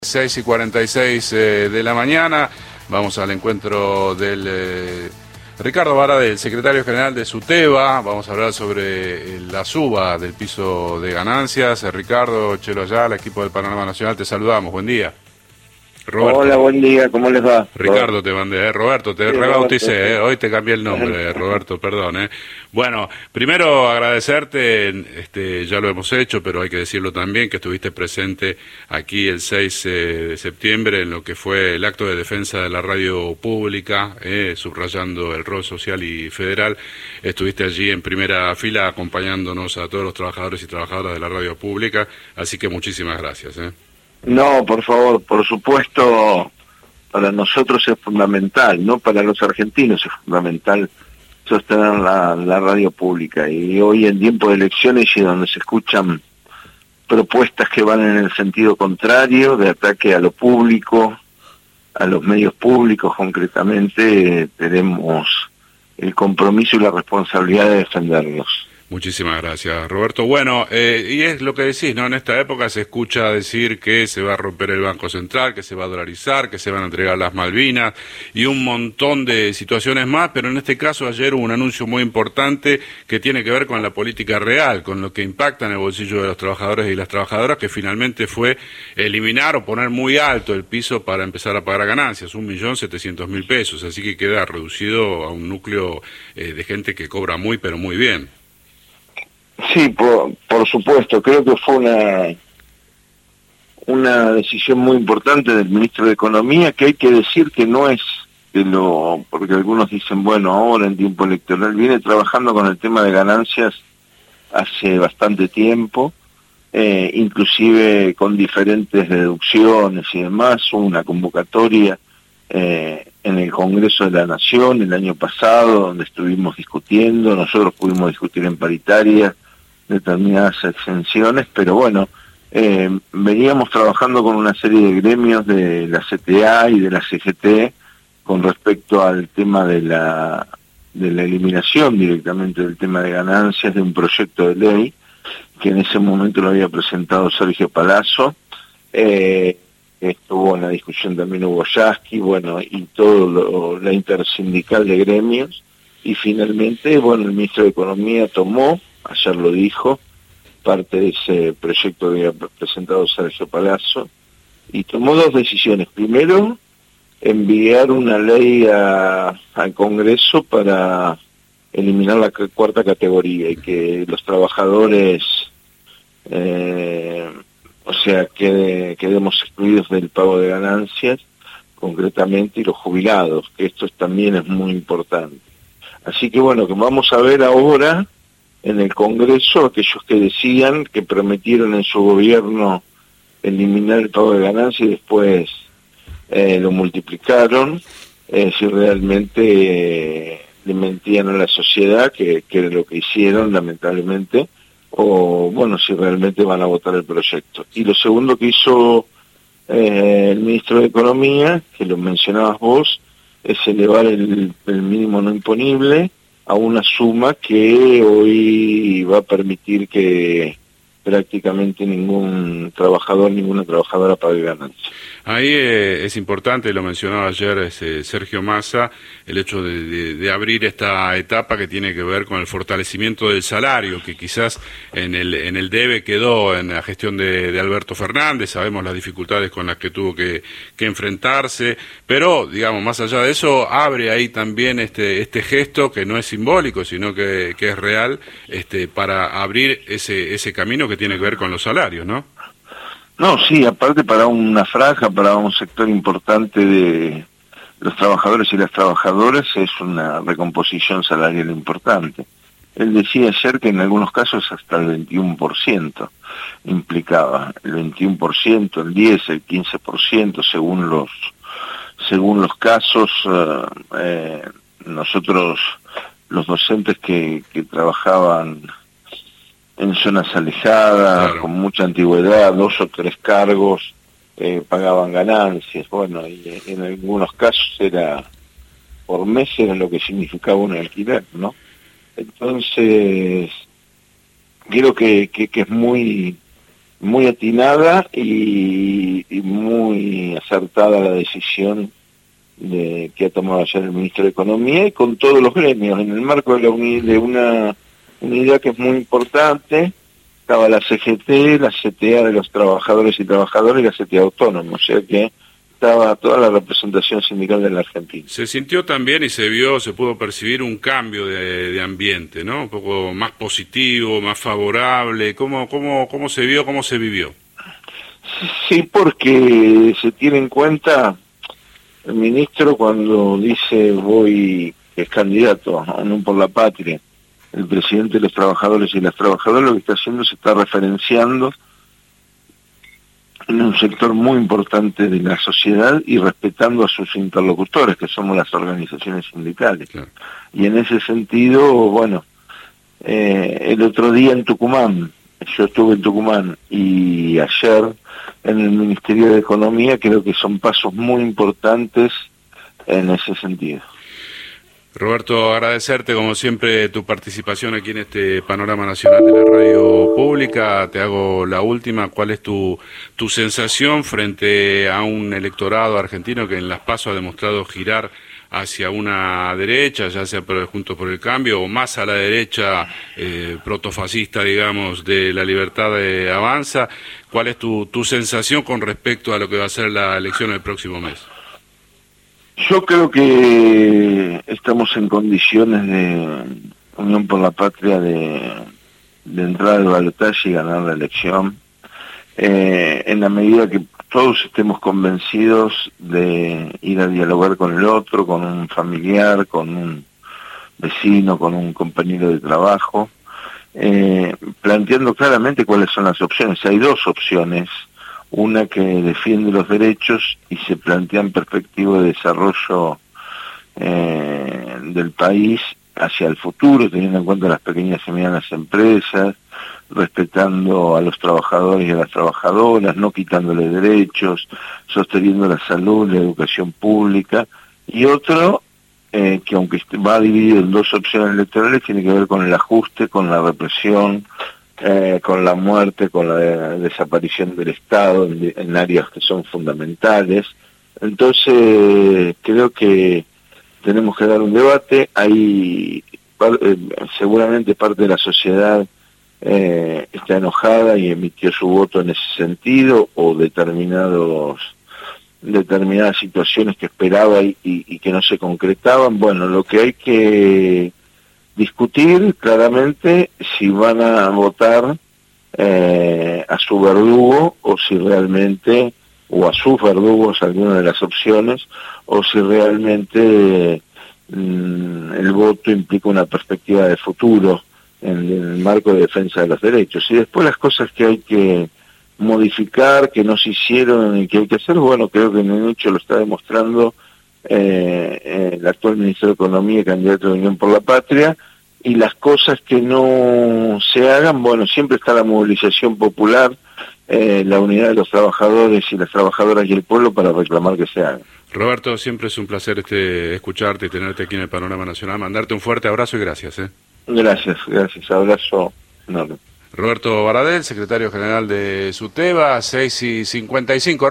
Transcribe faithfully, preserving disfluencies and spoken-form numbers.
seis y cuarenta y seis eh, de la mañana, vamos al encuentro del eh, Ricardo Baradel, secretario general de SUTEBA. Vamos a hablar sobre la suba del piso de ganancias. Eh, Ricardo, Chelo Ayala, equipo del Panorama Nacional, te saludamos, buen día. Roberto. Hola, buen día, ¿cómo les va? Ricardo te mandé, eh, Roberto, te sí, rebauticé, Roberto, sí. eh, hoy te cambié el nombre, eh, Roberto, perdón. Eh. Bueno, primero agradecerte, este, ya lo hemos hecho, pero hay que decirlo también, que estuviste presente aquí el seis de septiembre en lo que fue el acto de defensa de la radio pública, eh, subrayando el rol social y federal. Estuviste allí en primera fila acompañándonos a todos los trabajadores y trabajadoras de la radio pública, así que muchísimas gracias. Eh. No, por favor, por supuesto, para nosotros es fundamental, no para los argentinos es fundamental sostener la, la radio pública. Y hoy en tiempo de elecciones y donde se escuchan propuestas que van en el sentido contrario, de ataque a lo público, a los medios públicos concretamente, tenemos el compromiso y la responsabilidad de defenderlos. Muchísimas gracias, Roberto. Bueno, eh, y es lo que decís, ¿no? En esta época se escucha decir que se va a romper el Banco Central, que se va a dolarizar, que se van a entregar las Malvinas y un montón de situaciones más, pero en este caso ayer hubo un anuncio muy importante que tiene que ver con la política real, con lo que impacta en el bolsillo de los trabajadores y las trabajadoras, que finalmente fue eliminar o poner muy alto el piso para empezar a pagar ganancias, un millón setecientos mil pesos, así que queda reducido a un núcleo eh, de gente que cobra muy, pero muy bien. Sí, por, por supuesto, creo que fue una una decisión muy importante del ministro de Economía, que hay que decir que no es de lo, porque algunos dicen, bueno, ahora en tiempo electoral, viene trabajando con el tema de ganancias hace bastante tiempo, eh, inclusive con diferentes deducciones y demás. Hubo una convocatoria eh, en el Congreso de la Nación el año pasado, donde estuvimos discutiendo, nosotros pudimos discutir en paritaria determinadas exenciones, pero bueno, eh, veníamos trabajando con una serie de gremios de la C T A y de la C G T con respecto al tema de la de la eliminación directamente del tema de ganancias de un proyecto de ley que en ese momento lo había presentado Sergio Palazzo. Eh, estuvo en la discusión también Hugo Yasky, bueno, y todo lo, la intersindical de gremios, y finalmente, bueno, el ministro de Economía tomó, ayer lo dijo, parte de ese proyecto que había presentado Sergio Palazzo, y tomó dos decisiones. Primero, enviar una ley a, al Congreso para eliminar la cuarta categoría y que los trabajadores, eh, o sea, que quedemos excluidos del pago de ganancias, concretamente, y los jubilados, que esto también es muy importante. Así que bueno, que vamos a ver ahora en el Congreso aquellos que decían, que prometieron en su gobierno eliminar el pago de ganancias y después eh, lo multiplicaron, eh, si realmente eh, le mentían a la sociedad, que, que era lo que hicieron lamentablemente, o bueno, si realmente van a votar el proyecto. Y lo segundo que hizo eh, el ministro de Economía, que lo mencionabas vos, es elevar el, el mínimo no imponible a una suma que hoy va a permitir que prácticamente ningún trabajador, ninguna trabajadora pague ganancias. Ahí eh, es importante, lo mencionaba ayer este, Sergio Massa, el hecho de, de, de abrir esta etapa que tiene que ver con el fortalecimiento del salario, que quizás en el en el debe quedó en la gestión de, de Alberto Fernández. Sabemos las dificultades con las que tuvo que, que enfrentarse, pero digamos, más allá de eso, abre ahí también este este gesto que no es simbólico, sino que, que es real, este para abrir ese ese camino que tiene que ver con los salarios, ¿no? No, sí, aparte para una franja, para un sector importante de los trabajadores y las trabajadoras, es una recomposición salarial importante. Él decía ayer que en algunos casos hasta el veintiuno por ciento implicaba, el veintiuno por ciento, el diez por ciento, el quince por ciento, según los según los casos. eh, eh, nosotros, los docentes que, que trabajaban en zonas alejadas, claro, con mucha antigüedad, dos o tres cargos, eh, pagaban ganancias, bueno, y en algunos casos era por mes, era lo que significaba un alquiler, ¿no? Entonces, creo que, que, que es muy muy atinada y, y muy acertada la decisión de, que ha tomado ayer el ministro de Economía y con todos los gremios, en el marco de, la uni, de una unidad que es muy importante. Estaba la C G T, la C T A de los trabajadores y trabajadoras y la C T A autónoma, o sea que estaba toda la representación sindical de la Argentina. Se sintió también y se vio, se pudo percibir un cambio de, de ambiente, ¿no? Un poco más positivo, más favorable. ¿Cómo, cómo, cómo se vio, cómo se vivió? Sí, porque se tiene en cuenta el ministro cuando dice voy, es candidato a Unión por la Patria, el presidente de los trabajadores y las trabajadoras, lo que está haciendo se está referenciando en un sector muy importante de la sociedad y respetando a sus interlocutores, que somos las organizaciones sindicales. Claro. Y en ese sentido, bueno, eh, el otro día en Tucumán, yo estuve en Tucumán, y ayer en el Ministerio de Economía, creo que son pasos muy importantes en ese sentido. Roberto, agradecerte como siempre tu participación aquí en este Panorama Nacional de la Radio Pública. Te hago la última. ¿Cuál es tu, tu sensación frente a un electorado argentino que en las PASO ha demostrado girar hacia una derecha, ya sea por Juntos por el Cambio, o más a la derecha eh, protofascista, digamos, de La Libertad de Avanza? ¿Cuál es tu, tu sensación con respecto a lo que va a ser la elección el próximo mes? Yo creo que estamos en condiciones de Unión por la Patria de, de entrar al balotaje y ganar la elección, eh, en la medida que todos estemos convencidos de ir a dialogar con el otro, con un familiar, con un vecino, con un compañero de trabajo, eh, planteando claramente cuáles son las opciones. Hay dos opciones. Una que defiende los derechos y se plantea en perspectiva de desarrollo eh, del país hacia el futuro, teniendo en cuenta las pequeñas y medianas empresas, respetando a los trabajadores y a las trabajadoras, no quitándole derechos, sosteniendo la salud, la educación pública. Y otro, eh, que aunque va dividido en dos opciones electorales, tiene que ver con el ajuste, con la represión, Eh, con la muerte, con la de, desaparición del Estado en, en áreas que son fundamentales. Entonces creo que tenemos que dar un debate. Hay eh, seguramente parte de la sociedad eh, está enojada y emitió su voto en ese sentido, o determinados determinadas situaciones que esperaba y, y, y que no se concretaban. Bueno, lo que hay que discutir claramente si van a votar eh, a su verdugo o si realmente, o a sus verdugos, alguna de las opciones, o si realmente mm, el voto implica una perspectiva de futuro en, en el marco de defensa de los derechos. Y después las cosas que hay que modificar, que no se hicieron y que hay que hacer, bueno, creo que en el hecho lo está demostrando Eh, el actual ministro de Economía y candidato de Unión por la Patria, y las cosas que no se hagan, bueno, siempre está la movilización popular, eh, la unidad de los trabajadores y las trabajadoras y el pueblo para reclamar que se hagan. Roberto, siempre es un placer este escucharte y tenerte aquí en el Panorama Nacional. Mandarte un fuerte abrazo y gracias. ¿eh? Gracias, gracias, abrazo enorme. Roberto Baradel, secretario general de SUTEBA, seis y cincuenta y cinco.